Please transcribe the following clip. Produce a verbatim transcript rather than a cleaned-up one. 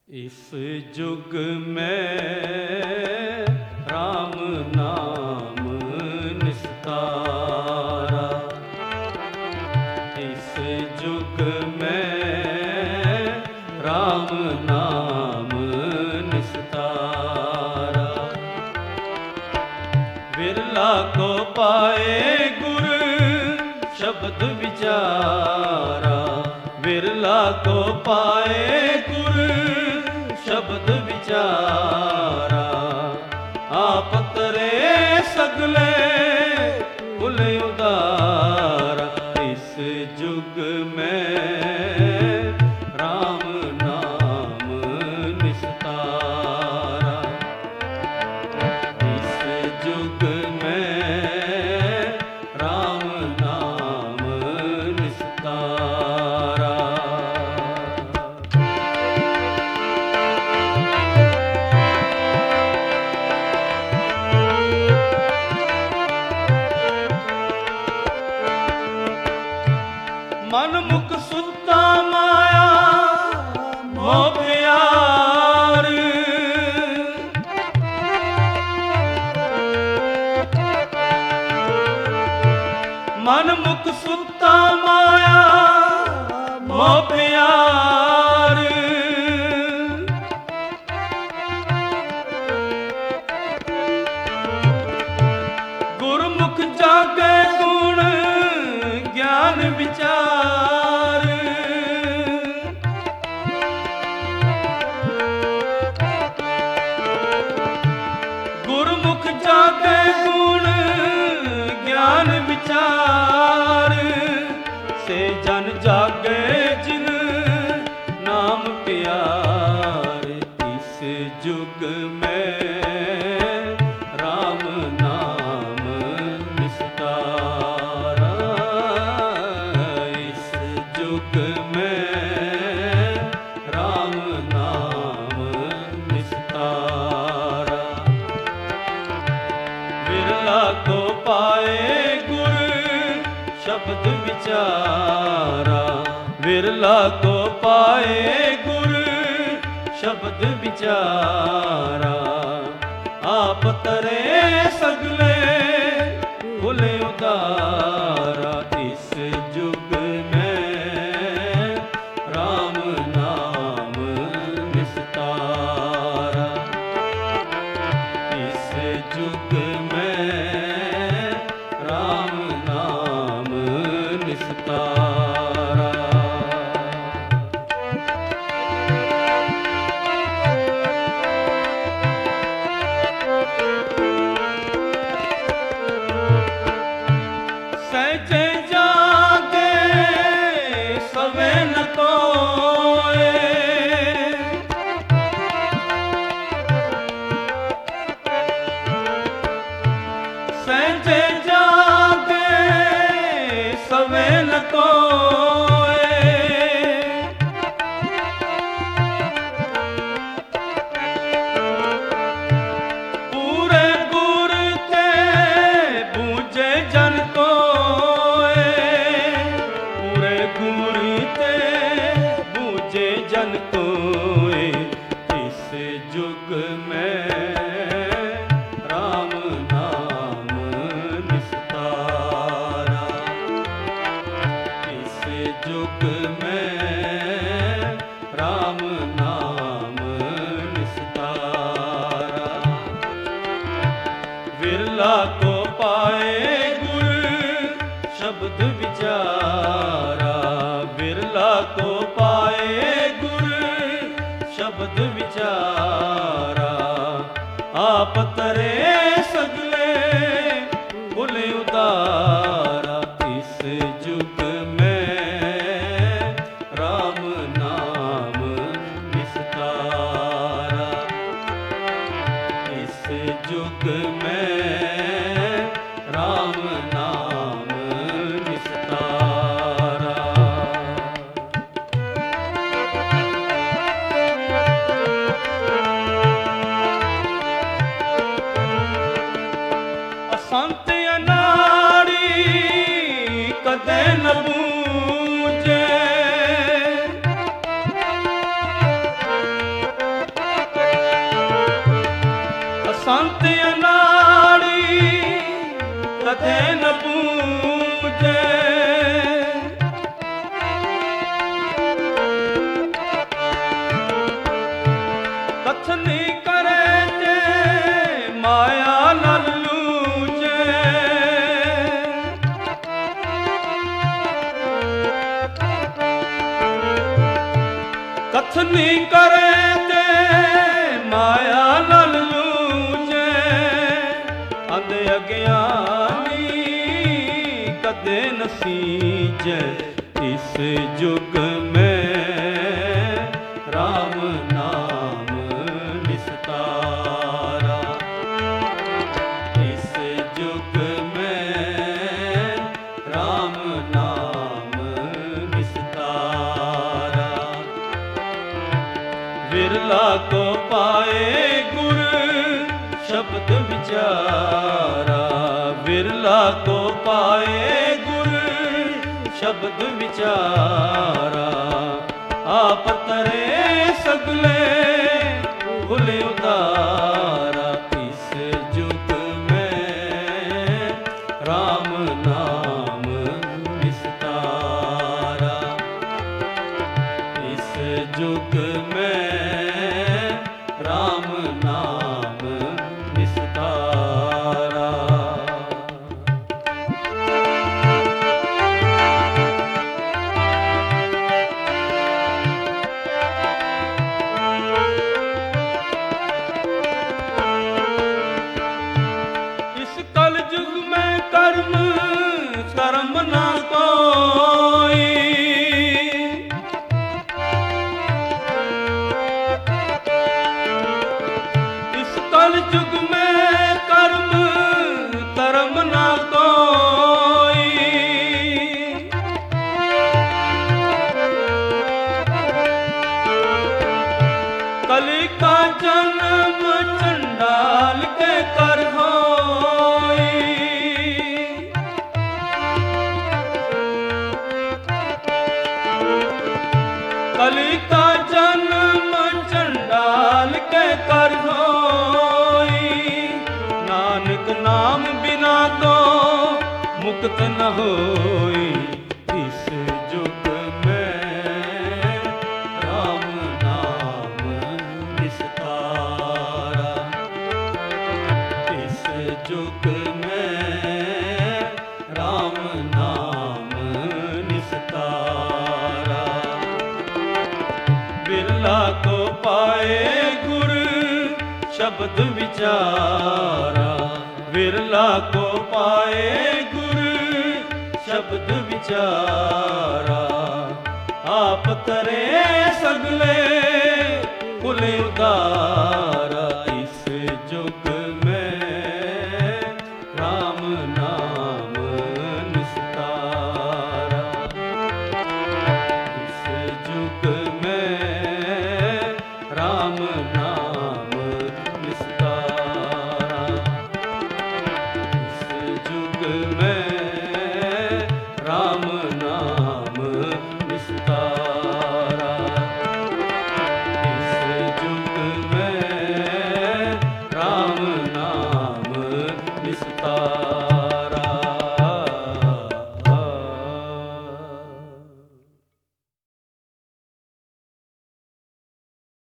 इस जुग में राम नाम निस्तारा, इस जुग में राम नाम निस्तारा। विरला को पाए गुर शब्द विचारा, विरला को पाए गुर शब्द विचारा। आप तरे सगले कुल उदारा, इस जुग में राम नाम निस्तारा, इस जुग में राम नाम निस्तारा। मन मुख सुता माया मोह प्यार, मन मुख सुता माया मोह प्यार। गुरमुख जागे गुण ज्ञान विचार, गुरमुख जागे गुण ज्ञान विचार। से जन जागे जिन नाम प्यार, इस जुग में राम नाम निस्तारा, इस जुग में राम नाम निस्तारा। विरला को पाए गुर शब्द विचारा, विरला को पाए गुर शब्द विचारा। आप तरे सगले कुल उदारा, इस जुग में राम नाम निस्तारा, इस जुग में राम नाम निस्तारा। सहजे जागे सवे न कोय, सहजे जागे सवे न कोय। पूरे गुर ते बूझे जन कोय, पूरे गुर ते बूझे जन कोय। इस जुग में राम नाम निस्तारा, इस जुग में राम नाम निस्तारा। विरला को पाए गुर शब्द विचारा, विरला को पाए गुर शब्द विचारा। आप तरे सगले कुल उदारा, इस जुग में राम नाम संत अनाड़ी कथे न पूजे, कथनी करे ते माया न लूजे। कथनी करे ते माया न लूजे, अंध अज्ञानी कदे न सींचे। इस युग में राम नाम निस्तारा, इस युग में राम नाम निस्तारा। विरला को पाए गुर शब्द विचारा, विरला को पाए गुर शब्द विचारा। आप तरे सगले भूले उतारा, इस युग में राम नाम निस्तारा, इस युग में राम नाम निस्तारा। इस कल युग में कर्म कर्म ना कोई, कल युग में कर्म कर्म ना कोई। कली का जन्म चंडाल के कर होई, कली का जन्म चंडाल के कर होई। नानक नाम बिना तो मुक्त न होई, इस युग में राम नाम निस्तारा, इस युग में राम नाम निस्तारा। बिरला को पाए गुर शब्द विचारा, विरला को पाए गुर शब्द विचारा। आप तरे सगले कुल उदारा, इस युग में राम नाम निस्तारा, इस युग में राम नाम